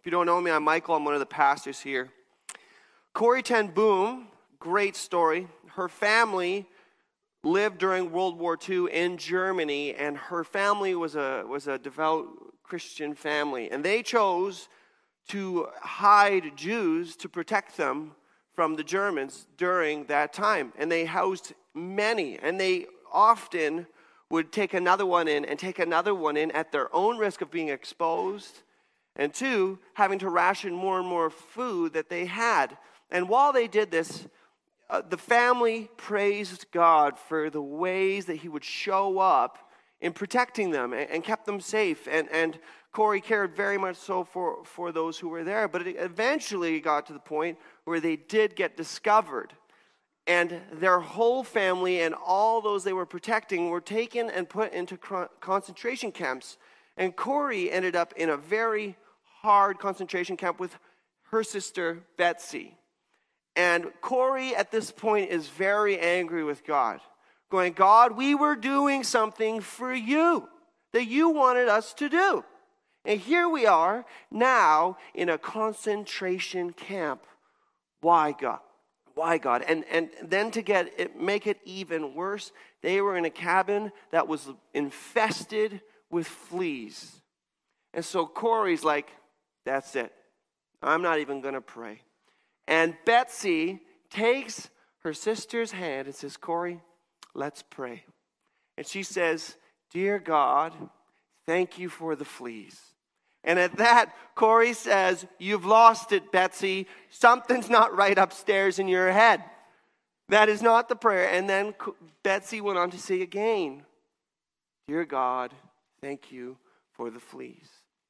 you don't know me, I'm Michael. I'm one of the pastors here. Corrie ten Boom, great story. Her family lived during World War II in Germany, and her family was a devout Christian family. And they chose to hide Jews to protect them from the Germans during that time. And they housed many, and they often would take another one in and take another one in at their own risk of being exposed, and two, having to ration more and more food that they had. And while they did this, the family praised God for the ways that he would show up in protecting them and kept them safe. And Corrie cared very much so for those who were there. But it eventually got to the point where they did get discovered. And their whole family and all those they were protecting were taken and put into concentration camps. And Corrie ended up in a very hard concentration camp with her sister Betsy. And Corrie at this point is very angry with God, going, God, we were doing something for you that you wanted us to do. And here we are now in a concentration camp. Why, God? Why, God? And then to make it even worse, they were in a cabin that was infested with fleas. And so Corrie's like, that's it. I'm not even going to pray. And Betsy takes her sister's hand and says, Corrie, let's pray. And she says, dear God, thank you for the fleas. And at that, Corrie says, you've lost it, Betsy. Something's not right upstairs in your head. That is not the prayer. And then Betsy went on to say again, dear God, thank you for the fleas.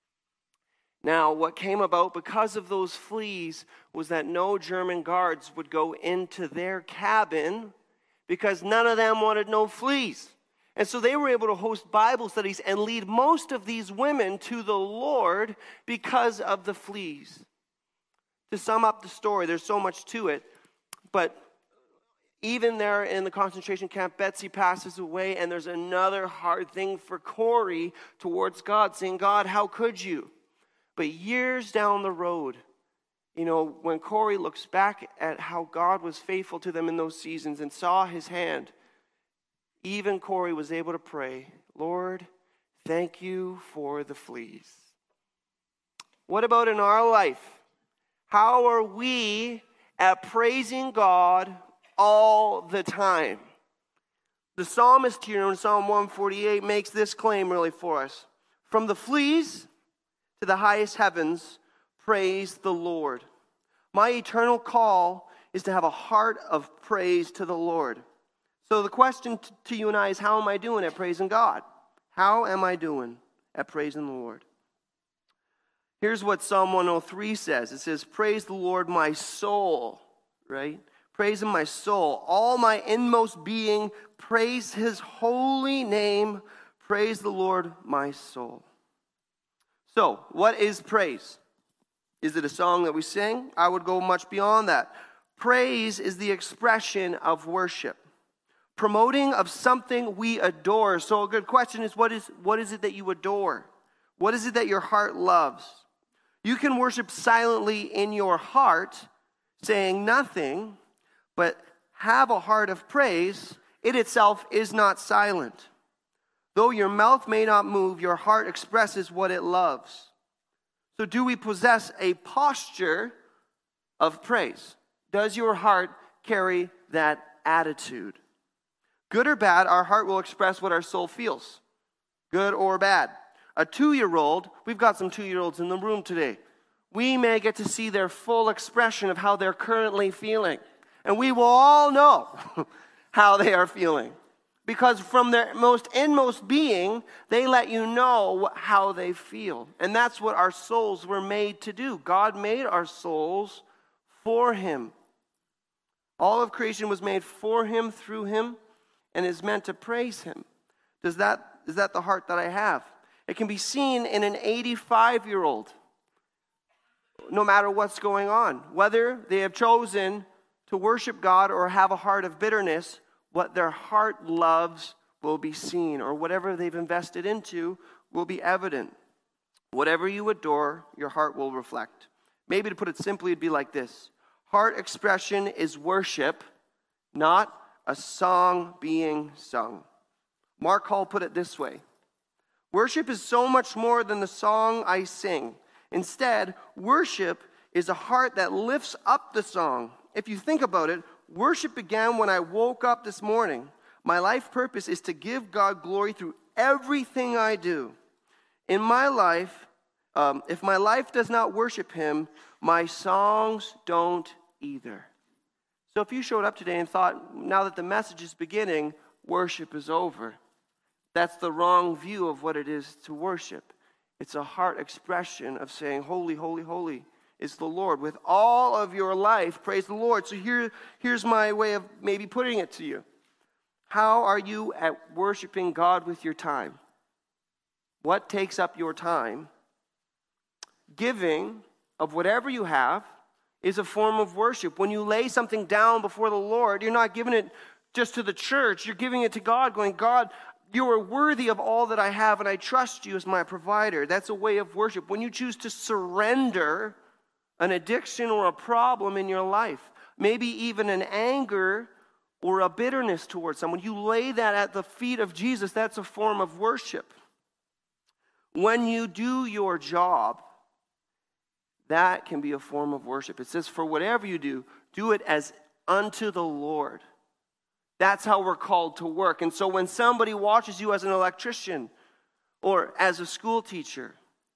Now, what came about because of those fleas was that no German guards would go into their cabin because none of them wanted no fleas. And so they were able to host Bible studies and lead most of these women to the Lord because of the fleas. To sum up the story, there's so much to it, but even there in the concentration camp, Betsy passes away, and there's another hard thing for Corrie towards God, saying, God, how could you? But years down the road, when Corrie looks back at how God was faithful to them in those seasons and saw his hand, even Corrie was able to pray, Lord, thank you for the fleas. What about in our life? How are we at praising God all the time? The psalmist here in Psalm 148 makes this claim really for us. From the fleas to the highest heavens, praise the Lord. My eternal call is to have a heart of praise to the Lord. So the question to you and I is, how am I doing at praising God? How am I doing at praising the Lord? Here's what Psalm 103 says. It says, praise the Lord, my soul, right? Praise him, my soul. All my inmost being, praise his holy name. Praise the Lord, my soul. So, what is praise? Is it a song that we sing? I would go much beyond that. Praise is the expression of worship, promoting of something we adore. So a good question is, what is it that you adore? What is it that your heart loves? You can worship silently in your heart, saying nothing, but have a heart of praise. It itself is not silent. Though your mouth may not move, your heart expresses what it loves. So do we possess a posture of praise? Does your heart carry that attitude? Good or bad, our heart will express what our soul feels. Good or bad. A 2-year-old, we've got some 2-year-olds in the room today. We may get to see their full expression of how they're currently feeling. And we will all know how they are feeling. Because from their most inmost being, they let you know how they feel. And that's what our souls were made to do. God made our souls for him. All of creation was made for him, through him, and is meant to praise him. Is that the heart that I have? It can be seen in an 85-year-old, no matter what's going on. Whether they have chosen to worship God or have a heart of bitterness, what their heart loves will be seen, or whatever they've invested into will be evident. Whatever you adore, your heart will reflect. Maybe to put it simply, it'd be like this. Heart expression is worship, not a song being sung. Mark Hall put it this way. Worship is so much more than the song I sing. Instead, worship is a heart that lifts up the song. If you think about it, worship began when I woke up this morning. My life purpose is to give God glory through everything I do. In my life, if my life does not worship him, my songs don't either. So if you showed up today and thought, now that the message is beginning, worship is over, that's the wrong view of what it is to worship. It's a heart expression of saying, holy, holy, holy is the Lord. With all of your life, praise the Lord. So here's my way of maybe putting it to you. How are you at worshiping God with your time? What takes up your time? Giving of whatever you have is a form of worship. When you lay something down before the Lord, you're not giving it just to the church. You're giving it to God, going, God, you are worthy of all that I have, and I trust you as my provider. That's a way of worship. When you choose to surrender an addiction or a problem in your life, maybe even an anger or a bitterness towards someone, you lay that at the feet of Jesus, that's a form of worship. When you do your job, that can be a form of worship. It says, for whatever you do it as unto the Lord. That's how we're called to work. And so when somebody watches you as an electrician or as a school teacher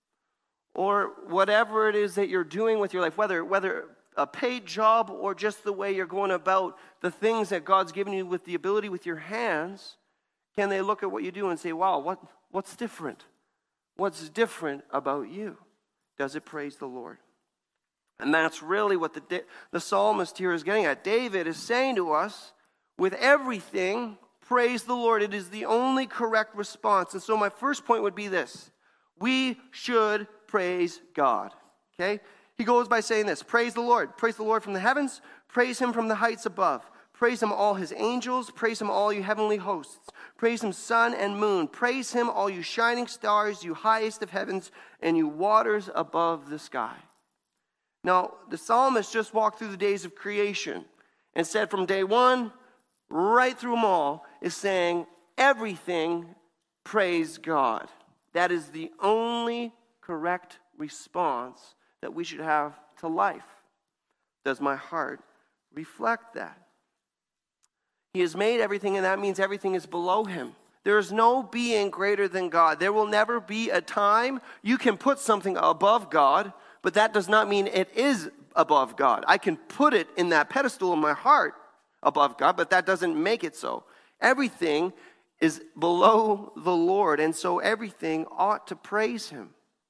or whatever it is that you're doing with your life, whether a paid job or just the way you're going about the things that God's given you with the ability with your hands, can they look at what you do and say, wow, what's different? What's different about you? Does it praise the Lord? And that's really what the psalmist here is getting at. David is saying to us, with everything, praise the Lord. It is the only correct response. And so my first point would be this. We should praise God. Okay? He goes by saying this. Praise the Lord. Praise the Lord from the heavens. Praise him from the heights above. Praise him all his angels. Praise him all you heavenly hosts. Praise him sun and moon. Praise him all you shining stars, you highest of heavens, and you waters above the sky. Now, the psalmist just walked through the days of creation and said from day one right through them all is saying everything praise God. That is the only correct response that we should have to life. Does my heart reflect that? He has made everything, and that means everything is below him. There is no being greater than God. There will never be a time you can put something above God, but that does not mean it is above God. I can put it in that pedestal in my heart above God, but that doesn't make it so. Everything is below the Lord, and so everything ought to praise him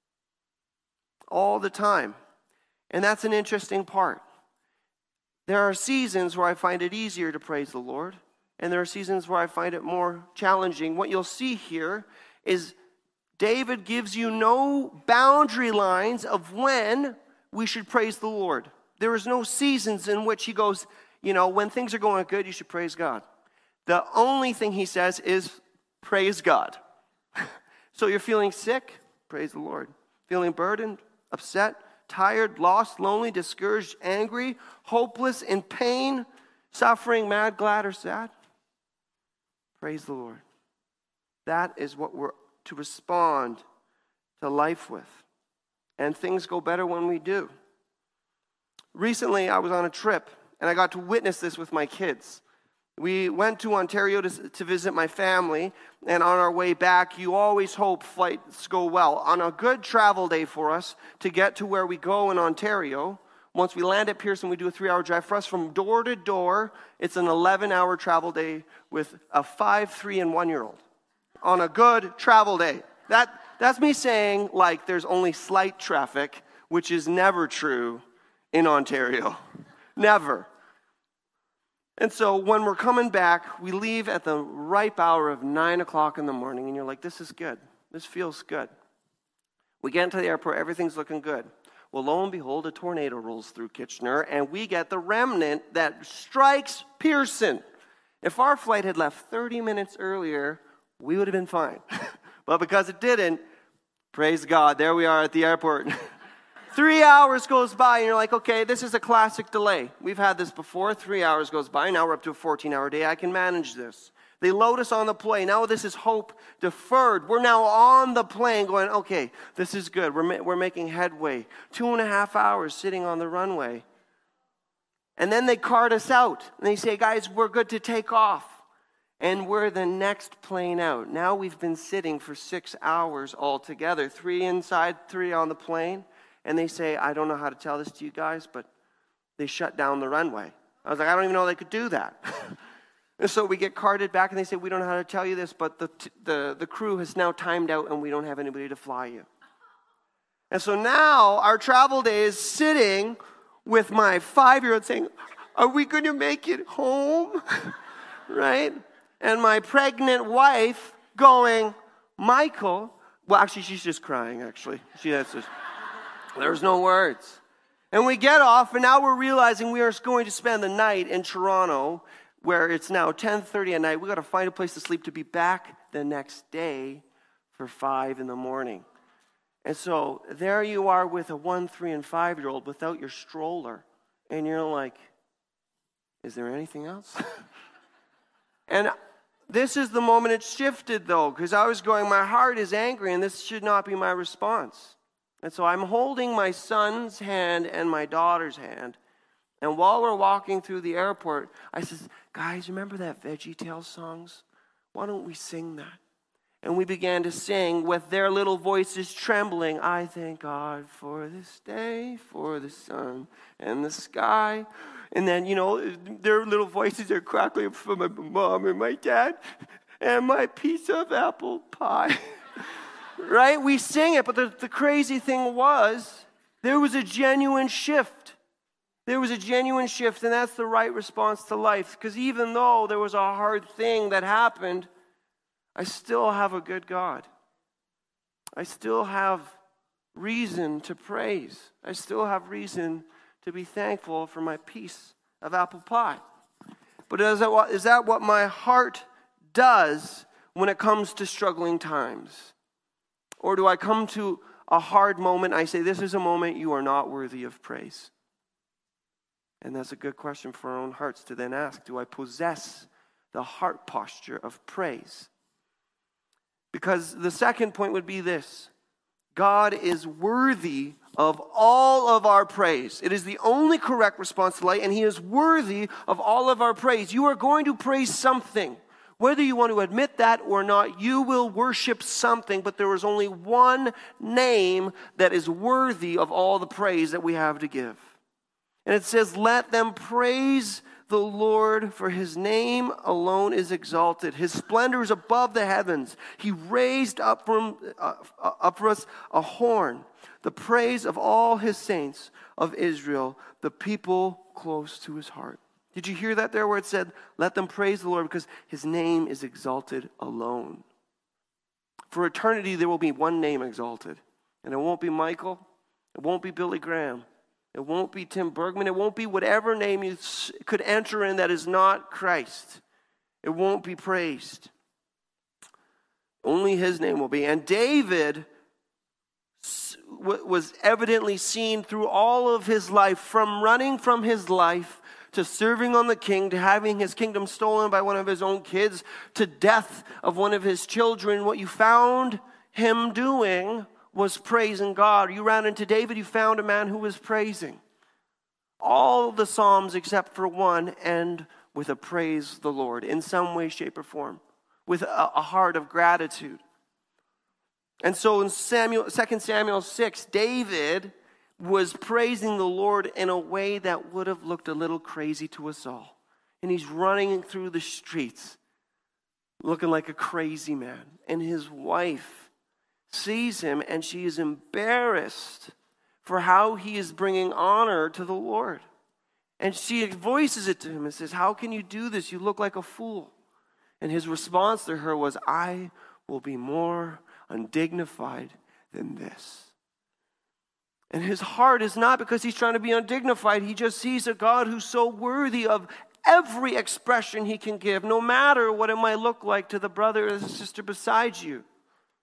all the time. And that's an interesting part. There are seasons where I find it easier to praise the Lord, and there are seasons where I find it more challenging. What you'll see here is David gives you no boundary lines of when we should praise the Lord. There is no seasons in which he goes, when things are going good, you should praise God. The only thing he says is praise God. So you're feeling sick? Praise the Lord. Feeling burdened, upset, tired, lost, lonely, discouraged, angry, hopeless, in pain, suffering, mad, glad, or sad? Praise the Lord. That is what we're to respond to life with. And things go better when we do. Recently, I was on a trip, and I got to witness this with my kids. We went to Ontario to visit my family, and on our way back, you always hope flights go well. On a good travel day for us to get to where we go in Ontario, once we land at Pearson, we do a 3-hour drive. For us, from door to door, it's an 11-hour travel day with a 5, 3, and 1-year-old. On a good travel day. That's me saying, there's only slight traffic, which is never true in Ontario. Never. And so when we're coming back, we leave at the ripe hour of 9 o'clock in the morning, and you're like, this is good. This feels good. We get into the airport, everything's looking good. Well, lo and behold, a tornado rolls through Kitchener, and we get the remnant that strikes Pearson. If our flight had left 30 minutes earlier, we would have been fine. But because it didn't, Praise God. There we are at the airport. 3 hours goes by, and you're like, okay, this is a classic delay. We've had this before. 3 hours goes by. Now we're up to a 14-hour day. I can manage this. They load us on the plane. Now this is hope deferred. We're now on the plane going, okay, this is good. We're making headway. 2.5 hours sitting on the runway. And then they cart us out. And they say, guys, we're good to take off. And we're the next plane out. Now we've been sitting for 6 hours altogether. 3 inside, 3 on the plane. And they say, I don't know how to tell this to you guys, but they shut down the runway. I was like, I don't even know they could do that. And so we get carted back, and they say, we don't know how to tell you this, but the crew has now timed out, and we don't have anybody to fly you. And so now our travel day is sitting with my 5-year-old saying, are we going to make it home? Right? And my pregnant wife going, Michael, well, actually, she's just crying, actually. There's no words. And we get off, and now we're realizing we are going to spend the night in Toronto, where it's now 10:30 at night. We got to find a place to sleep to be back the next day for 5 in the morning. And so there you are with a 1, 3, and 5-year-old without your stroller. And you're like, is there anything else? And this is the moment it shifted, though, because I was going, my heart is angry, and this should not be my response. And so I'm holding my son's hand and my daughter's hand. And while we're walking through the airport, I says, guys, remember that VeggieTales songs? Why don't we sing that? And we began to sing with their little voices trembling. I thank God for this day, for the sun and the sky. And then, their little voices are crackling for my mom and my dad and my piece of apple pie. Right? We sing it, but the crazy thing was, there was a genuine shift. There was a genuine shift, and that's the right response to life. Because even though there was a hard thing that happened, I still have a good God. I still have reason to praise. I still have reason to be thankful for my piece of apple pie. But is that what my heart does when it comes to struggling times? Or do I come to a hard moment, I say, this is a moment you are not worthy of praise? And that's a good question for our own hearts to then ask. Do I possess the heart posture of praise? Because the second point would be this. God is worthy of all of our praise. It is the only correct response to life, and He is worthy of all of our praise. You are going to praise something. Whether you want to admit that or not, you will worship something, but there is only one name that is worthy of all the praise that we have to give. And it says, let them praise the Lord, for His name alone is exalted. His splendor is above the heavens. He raised up for us a horn, the praise of all His saints of Israel, the people close to His heart. Did you hear that there where it said, let them praise the Lord because His name is exalted alone? For eternity, there will be one name exalted. And it won't be Michael. It won't be Billy Graham. It won't be Tim Bergman. It won't be whatever name you could enter in that is not Christ. It won't be praised. Only His name will be. And David was evidently seen through all of his life, from running from his life to serving on the king, to having his kingdom stolen by one of his own kids, to death of one of his children. What you found him doing was praising God. You ran into David, you found a man who was praising. All the Psalms except for one end with a praise the Lord in some way, shape, or form, with a heart of gratitude. And so in 2 Samuel 6, David was praising the Lord in a way that would have looked a little crazy to us all. And he's running through the streets looking like a crazy man. And his wife sees him, and she is embarrassed for how he is bringing honor to the Lord. And she voices it to him and says, how can you do this? You look like a fool. And his response to her was, I will be more undignified than this. And his heart is not because he's trying to be undignified. He just sees a God who's so worthy of every expression He can give, no matter what it might look like to the brother or the sister beside you.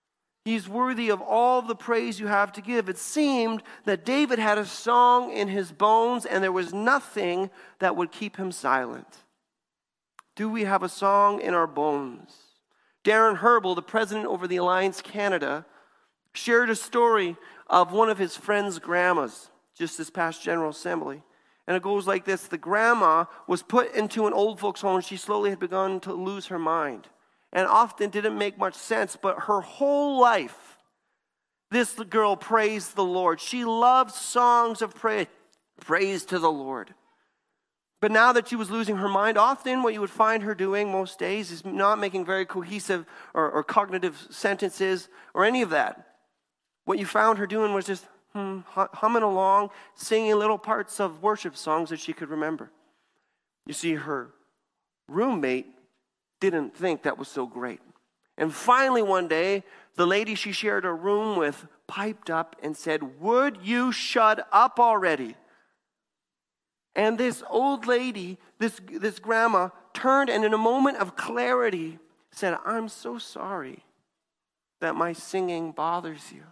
He's worthy of all the praise you have to give. It seemed that David had a song in his bones, and there was nothing that would keep him silent. Do we have a song in our bones? Darren Herbal, the president over the Alliance Canada, shared a story of one of his friend's grandmas just this past General Assembly. And it goes like this. The grandma was put into an old folks home. She slowly had begun to lose her mind. And often didn't make much sense, but her whole life, this girl praised the Lord. She loved songs of praise to the Lord. But now that she was losing her mind, often what you would find her doing most days is not making very cohesive or cognitive sentences or any of that. What you found her doing was just humming along, singing little parts of worship songs that she could remember. You see, her roommate didn't think that was so great. And finally one day, the lady she shared a room with piped up and said, "Would you shut up already?" And this old lady, this grandma, turned and in a moment of clarity said, "I'm so sorry that my singing bothers you.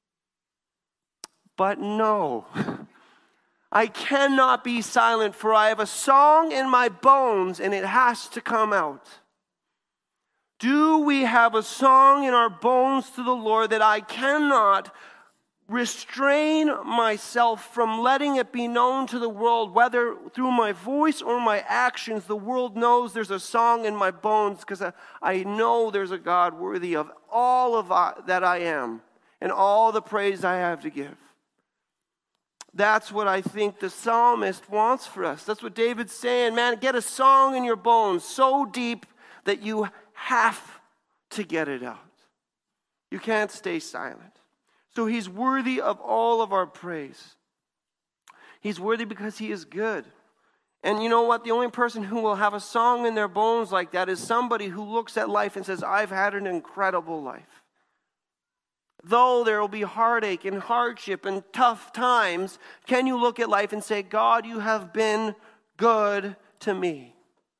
But no, I cannot be silent, for I have a song in my bones and it has to come out." Do we have a song in our bones to the Lord that I cannot restrain myself from letting it be known to the world, whether through my voice or my actions? The world knows there's a song in my bones because I know there's a God worthy of all of that I am and all the praise I have to give. That's what I think the psalmist wants for us. That's what David's saying. Man, get a song in your bones so deep that you have to get it out. You can't stay silent. So he's worthy of all of our praise. He's worthy because he is good. And you know what? The only person who will have a song in their bones like that is somebody who looks at life and says, "I've had an incredible life." Though there will be heartache and hardship and tough times, can you look at life and say, "God, you have been good to me"?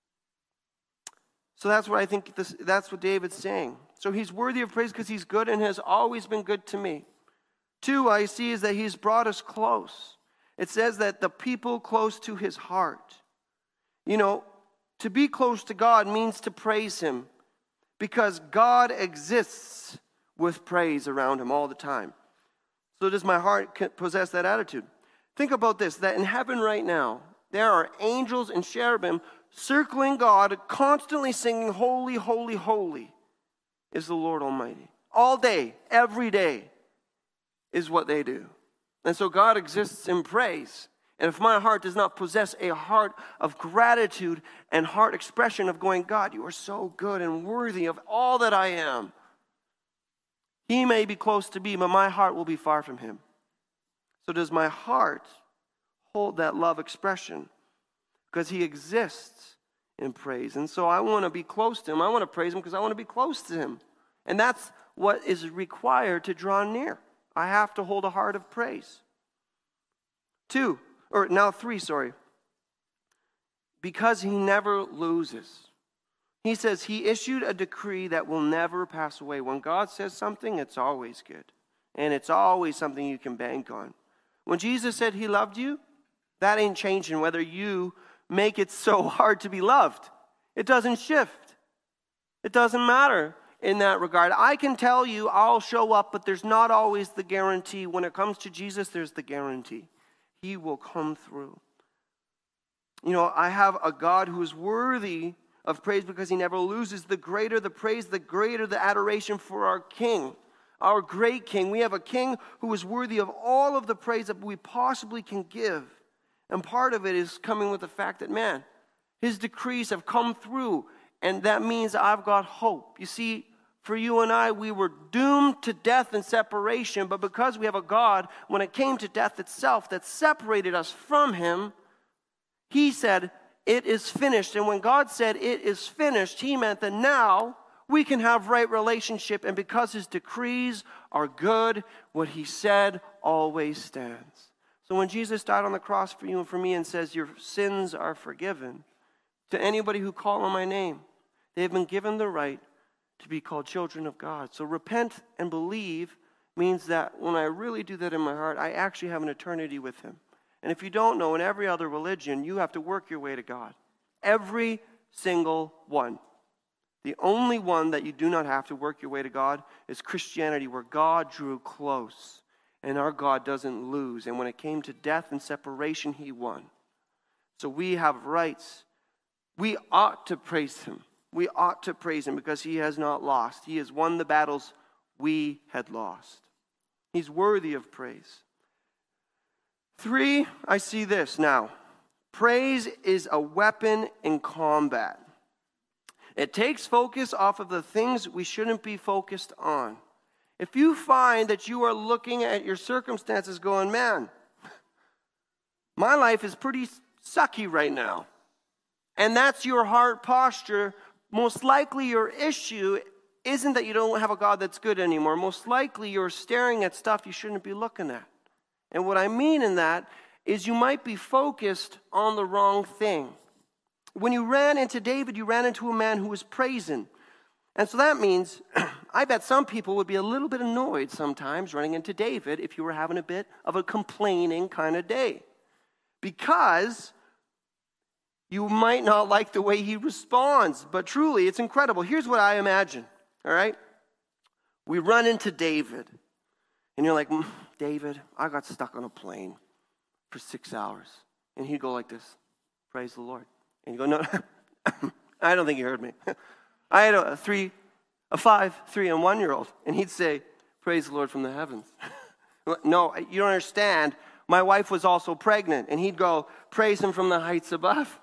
So that's what I think, that's what David's saying. So he's worthy of praise because he's good and has always been good to me. 2, I see, is that he's brought us close. It says that the people close to his heart. You know, to be close to God means to praise him because God exists with praise around him all the time. So does my heart possess that attitude? Think about this, that in heaven right now, there are angels and cherubim circling God, constantly singing, "Holy, holy, holy is the Lord Almighty." All day, every day is what they do. And so God exists in praise. And if my heart does not possess a heart of gratitude and heart expression of going, "God, you are so good and worthy of all that I am," he may be close to me, but my heart will be far from him. So does my heart hold that love expression? Because he exists in praise. And so I want to be close to him. I want to praise him because I want to be close to him. And that's what is required to draw near. I have to hold a heart of praise. 3, because he never loses. He says he issued a decree that will never pass away. When God says something, it's always good. And it's always something you can bank on. When Jesus said he loved you, that ain't changing whether you make it so hard to be loved. It doesn't shift. It doesn't matter in that regard. I can tell you I'll show up, but there's not always the guarantee. When it comes to Jesus, there's the guarantee. He will come through. You know, I have a God who is worthy of praise because he never loses. The greater the praise, the greater the adoration for our King, our great King. We have a King who is worthy of all of the praise that we possibly can give. And part of it is coming with the fact that, man, his decrees have come through, and that means I've got hope. You see, for you and I, we were doomed to death and separation, but because we have a God, when it came to death itself that separated us from him, he said, "It is finished." And when God said, "It is finished," he meant that now we can have right relationship, and because his decrees are good, what he said always stands. So when Jesus died on the cross for you and for me and says, "Your sins are forgiven," to anybody who call on my name, they have been given the right to be called children of God. So repent and believe means that when I really do that in my heart, I actually have an eternity with him. And if you don't know, in every other religion, you have to work your way to God. Every single one. The only one that you do not have to work your way to God is Christianity, where God drew close. And our God doesn't lose. And when it came to death and separation, he won. So we have rights. We ought to praise him. We ought to praise him because he has not lost. He has won the battles we had lost. He's worthy of praise. 3, I see this now. Praise is a weapon in combat. It takes focus off of the things we shouldn't be focused on. If you find that you are looking at your circumstances going, man, my life is pretty sucky right now, and that's your heart posture, most likely your issue isn't that you don't have a God that's good anymore. Most likely you're staring at stuff you shouldn't be looking at. And what I mean in that is you might be focused on the wrong thing. When you ran into David, you ran into a man who was praising. And so that means, I bet some people would be a little bit annoyed sometimes running into David if you were having a bit of a complaining kind of day. Because you might not like the way he responds. But truly, it's incredible. Here's what I imagine, all right? We run into David. And you're like, David, I got stuck on a plane for 6 hours. And he'd go like this, praise the Lord. And you go, no, I don't think you heard me. I had a 5, 3, and 1-year-old. And he'd say, praise the Lord from the heavens. No, you don't understand. My wife was also pregnant. And he'd go, praise him from the heights above.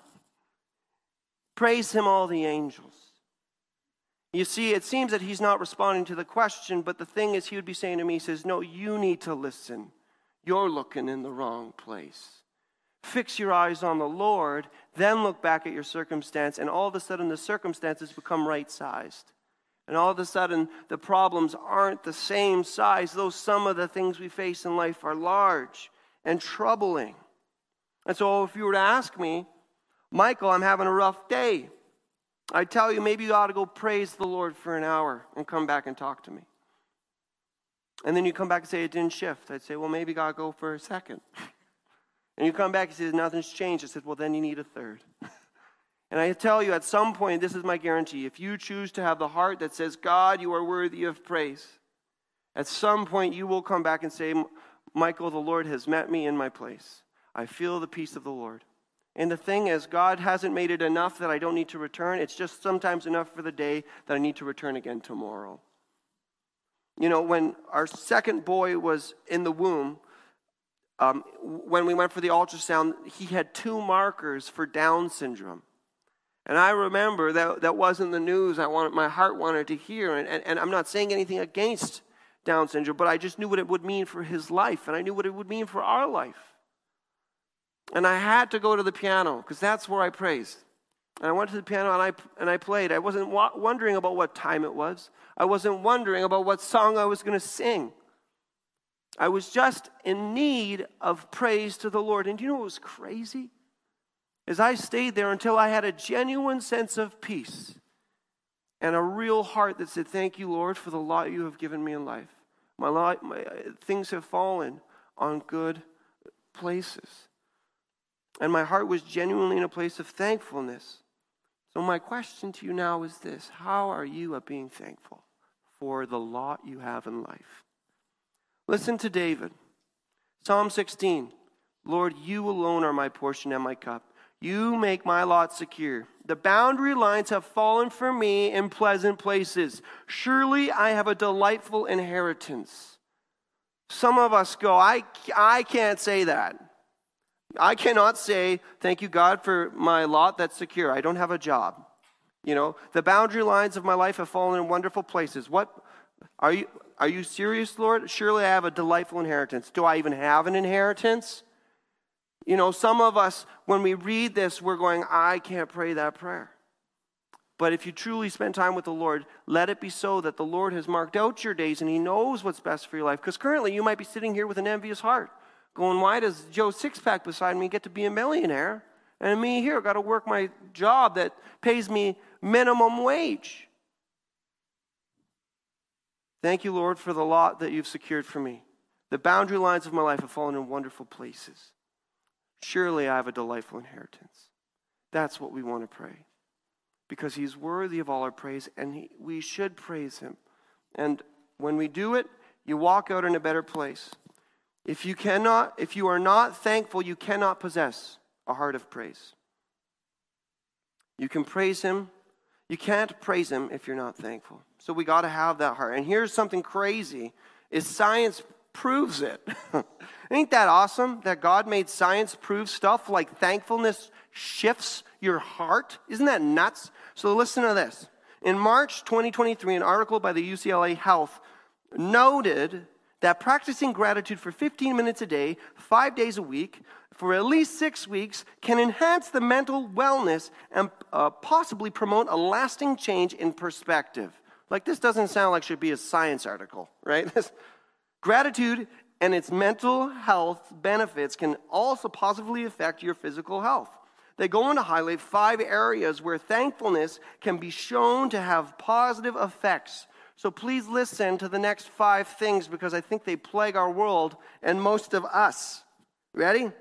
Praise him, all the angels. You see, it seems that he's not responding to the question, but the thing is, he would be saying to me, he says, no, you need to listen. You're looking in the wrong place. Fix your eyes on the Lord, then look back at your circumstance, and all of a sudden the circumstances become right-sized. And all of a sudden the problems aren't the same size, though some of the things we face in life are large and troubling. And so if you were to ask me, Michael, I'm having a rough day, I tell you, maybe you ought to go praise the Lord for an hour and come back and talk to me. And then you come back and say, it didn't shift. I'd say, well, maybe God go for a second. And you come back and say, nothing's changed. I said, well, then you need a third. And I tell you, at some point, this is my guarantee. If you choose to have the heart that says, God, you are worthy of praise, at some point you will come back and say, Michael, the Lord has met me in my place. I feel the peace of the Lord. And the thing is, God hasn't made it enough that I don't need to return. It's just sometimes enough for the day that I need to return again tomorrow. You know, when our second boy was in the womb, when we went for the ultrasound, he had 2 markers for Down syndrome. And I remember that wasn't the news my heart wanted to hear. And I'm not saying anything against Down syndrome, but I just knew what it would mean for his life. And I knew what it would mean for our life. And I had to go to the piano because that's where I praised. And I went to the piano and I played. I wasn't wondering about what time it was. I wasn't wondering about what song I was going to sing. I was just in need of praise to the Lord. And do you know what was crazy? Is I stayed there until I had a genuine sense of peace and a real heart that said, thank you, Lord, for the lot you have given me in life. My things have fallen on good places. And my heart was genuinely in a place of thankfulness. So my question to you now is this. How are you at being thankful for the lot you have in life? Listen to David. Psalm 16. Lord, you alone are my portion and my cup. You make my lot secure. The boundary lines have fallen for me in pleasant places. Surely I have a delightful inheritance. Some of us go, I can't say that. I cannot say, thank you, God, for my lot that's secure. I don't have a job. You know, the boundary lines of my life have fallen in wonderful places. What are you serious, Lord? Surely I have a delightful inheritance. Do I even have an inheritance? You know, some of us, when we read this, we're going, I can't pray that prayer. But if you truly spend time with the Lord, let it be so that the Lord has marked out your days and he knows what's best for your life. Because currently you might be sitting here with an envious heart, going, why does Joe Sixpack beside me get to be a millionaire? And me here, got to work my job that pays me minimum wage. Thank you, Lord, for the lot that you've secured for me. The boundary lines of my life have fallen in wonderful places. Surely I have a delightful inheritance. That's what we want to pray. Because he's worthy of all our praise, and we should praise him. And when we do it, you walk out in a better place. If you are not thankful, you cannot possess a heart of praise. You can praise him. You can't praise him if you're not thankful. So we got to have that heart. And here's something crazy, is science proves it. Ain't that awesome that God made science prove stuff like thankfulness shifts your heart? Isn't that nuts? So listen to this. In March 2023, an article by the UCLA Health noted that practicing gratitude for 15 minutes a day, 5 days a week, for at least 6 weeks can enhance the mental wellness and possibly promote a lasting change in perspective. Like, this doesn't sound like it should be a science article, right? Gratitude and its mental health benefits can also positively affect your physical health. They go on to highlight 5 areas where thankfulness can be shown to have positive effects. So please listen to the next 5 things because I think they plague our world and most of us. Ready?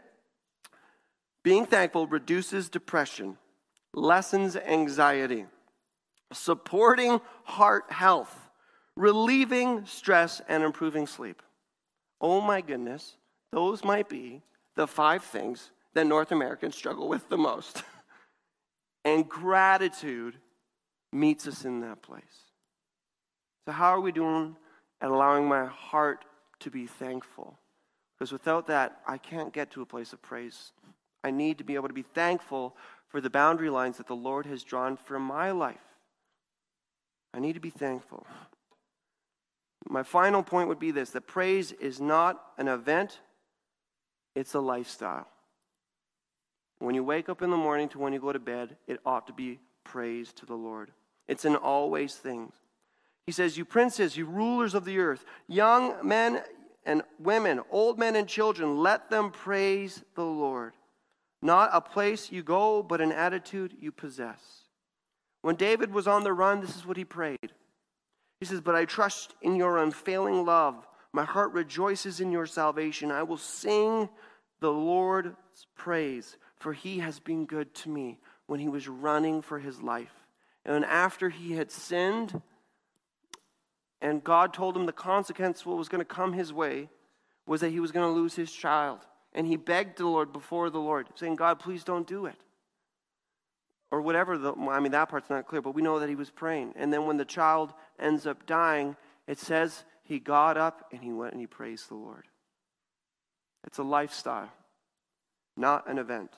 Being thankful reduces depression, lessens anxiety, supporting heart health, relieving stress, and improving sleep. Oh my goodness, those might be the 5 things that North Americans struggle with the most. And gratitude meets us in that place. So how are we doing at allowing my heart to be thankful? Because without that, I can't get to a place of praise. I need to be able to be thankful for the boundary lines that the Lord has drawn for my life. I need to be thankful. My final point would be this, that praise is not an event, it's a lifestyle. When you wake up in the morning to when you go to bed, it ought to be praise to the Lord. It's an always thing. He says, you princes, you rulers of the earth, young men and women, old men and children, let them praise the Lord. Not a place you go, but an attitude you possess. When David was on the run, this is what he prayed. He says, but I trust in your unfailing love. My heart rejoices in your salvation. I will sing the Lord's praise, for he has been good to me when he was running for his life. And after he had sinned, and God told him the consequence, what was going to come his way, was that he was going to lose his child. And he begged the Lord before the Lord, saying, God, please don't do it. Or whatever, that part's not clear, but we know that he was praying. And then when the child ends up dying, it says he got up and he went and he praised the Lord. It's a lifestyle, not an event.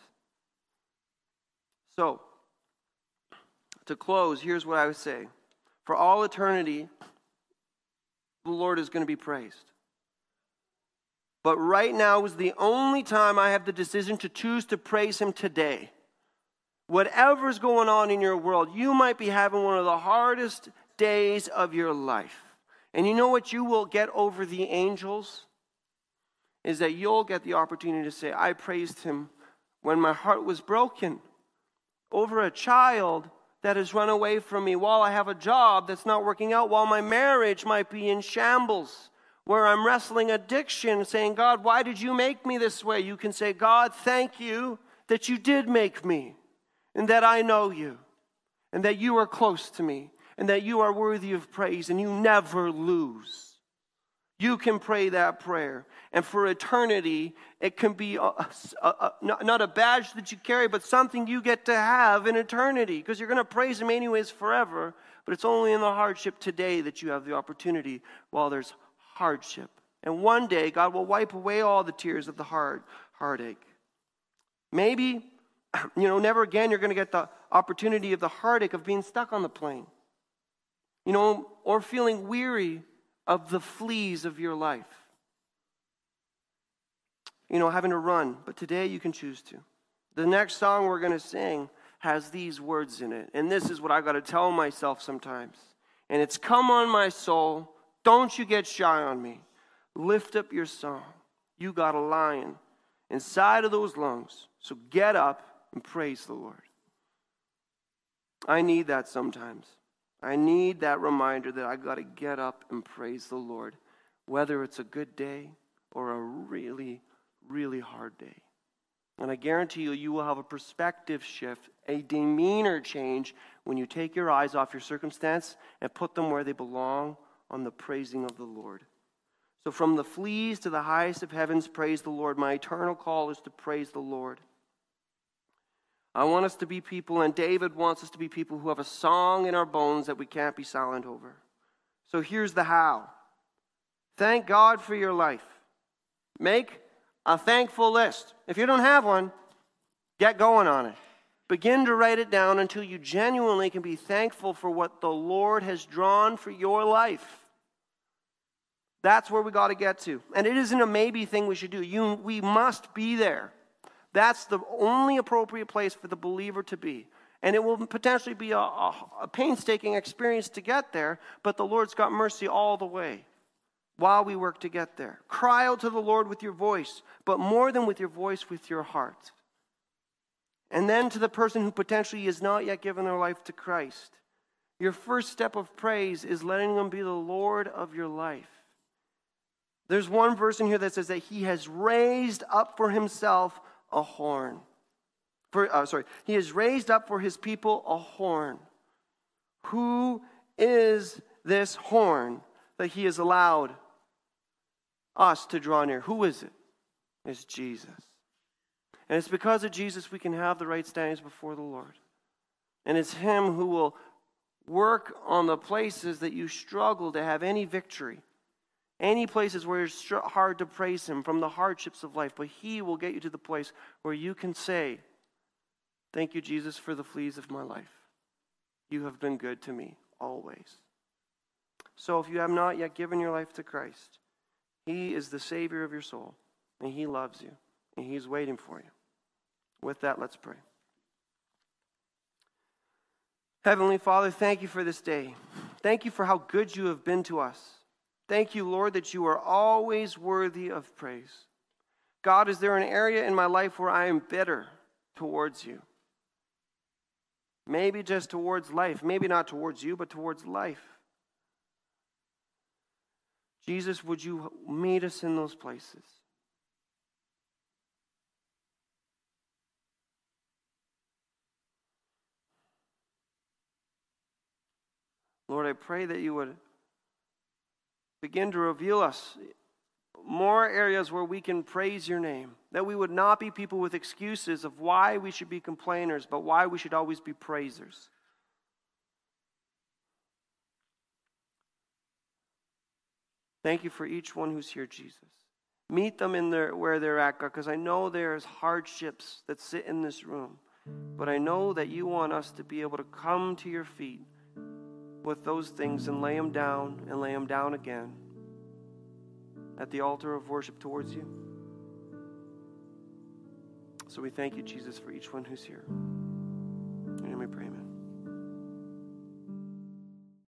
So, to close, here's what I would say. For all eternity, the Lord is going to be praised. But right now is the only time I have the decision to choose to praise him today. Whatever's going on in your world, you might be having one of the hardest days of your life. And you know what you will get over the angels? Is that you'll get the opportunity to say, I praised him when my heart was broken over a child that has run away from me, while I have a job that's not working out, while my marriage might be in shambles, where I'm wrestling addiction, saying, God, why did you make me this way? You can say, God, thank you that you did make me, and that I know you, and that you are close to me, and that you are worthy of praise, and you never lose. You can pray that prayer. And for eternity, it can be not a badge that you carry, but something you get to have in eternity. Because you're going to praise him anyways forever. But it's only in the hardship today that you have the opportunity while there's hardship. And one day, God will wipe away all the tears of the heartache. Maybe, never again you're going to get the opportunity of the heartache of being stuck on the plane. Or feeling weary of the fleas of your life. Having to run. But today you can choose to. The next song we're going to sing has these words in it. And this is what I got to tell myself sometimes. And it's, come on my soul, don't you get shy on me. Lift up your song. You got a lion inside of those lungs. So get up and praise the Lord. I need that sometimes. I need that reminder that I got to get up and praise the Lord, whether it's a good day or a really, really hard day. And I guarantee you, you will have a perspective shift, a demeanor change when you take your eyes off your circumstance and put them where they belong, on the praising of the Lord. So from the fleas to the highest of heavens, praise the Lord. My eternal call is to praise the Lord. I want us to be people, and David wants us to be people who have a song in our bones that we can't be silent over. So here's the how. Thank God for your life. Make a thankful list. If you don't have one, get going on it. Begin to write it down until you genuinely can be thankful for what the Lord has drawn for your life. That's where we got to get to. And it isn't a maybe thing we should do. We must be there. That's the only appropriate place for the believer to be. And it will potentially be a painstaking experience to get there, but the Lord's got mercy all the way while we work to get there. Cry out to the Lord with your voice, but more than with your voice, with your heart. And then to the person who potentially has not yet given their life to Christ, your first step of praise is letting them be the Lord of your life. There's one verse in here that says that he has raised up for himself a horn. He has raised up for his people a horn. Who is this horn that he has allowed us to draw near? Who is it? It's Jesus. And it's because of Jesus we can have the right standings before the Lord. And it's him who will work on the places that you struggle to have any victory. Any places where it's hard to praise him from the hardships of life. But he will get you to the place where you can say, thank you, Jesus, for the fleas of my life. You have been good to me always. So if you have not yet given your life to Christ, he is the Savior of your soul. And he loves you. And he's waiting for you. With that, let's pray. Heavenly Father, thank you for this day. Thank you for how good you have been to us. Thank you, Lord, that you are always worthy of praise. God, is there an area in my life where I am bitter towards you? Maybe just towards life. Maybe not towards you, but towards life. Jesus, would you meet us in those places? Lord, I pray that you would begin to reveal us more areas where we can praise your name. That we would not be people with excuses of why we should be complainers, but why we should always be praisers. Thank you for each one who's here, Jesus. Meet them in where they're at, God, because I know there's hardships that sit in this room. But I know that you want us to be able to come to your feet with those things and lay them down again at the altar of worship towards you. So we thank you, Jesus, for each one who's here. In your name we pray, amen.